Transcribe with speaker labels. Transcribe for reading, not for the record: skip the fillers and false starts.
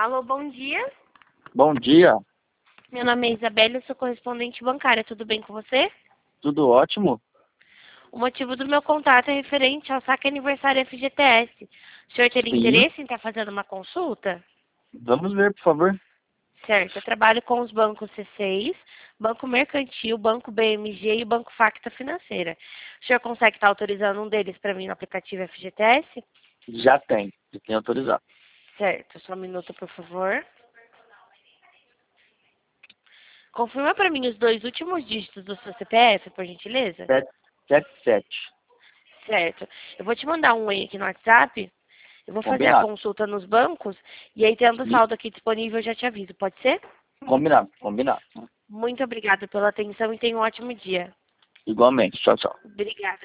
Speaker 1: Alô, bom dia.
Speaker 2: Bom dia,
Speaker 1: Meu nome é Isabela, eu sou correspondente bancária. Tudo bem com você?
Speaker 2: tudo ótimo?
Speaker 1: O motivo do meu contato é referente ao saque aniversário FGTS. O senhor teria
Speaker 2: Sim,
Speaker 1: interesse em estar fazendo uma consulta?
Speaker 2: vamos ver, por favor.
Speaker 1: Certo, eu trabalho com os bancos C6, Banco Mercantil, Banco BMG e Banco Facta Financeira. O senhor consegue estar autorizando um deles para mim no aplicativo FGTS?
Speaker 2: Já tem autorizado.
Speaker 1: Certo, só um minuto, por favor. Confirma para mim os dois últimos dígitos do seu CPF, por gentileza?
Speaker 2: 777,
Speaker 1: Certo. Eu vou te mandar um e aqui no WhatsApp. Eu vou fazer a
Speaker 2: combinado.
Speaker 1: consulta nos bancos e aí, tendo saldo aqui disponível, eu já te aviso. Pode ser?
Speaker 2: Combinado.
Speaker 1: Muito obrigada pela atenção e tenha um ótimo dia.
Speaker 2: Igualmente, tchau, tchau.
Speaker 1: Obrigada.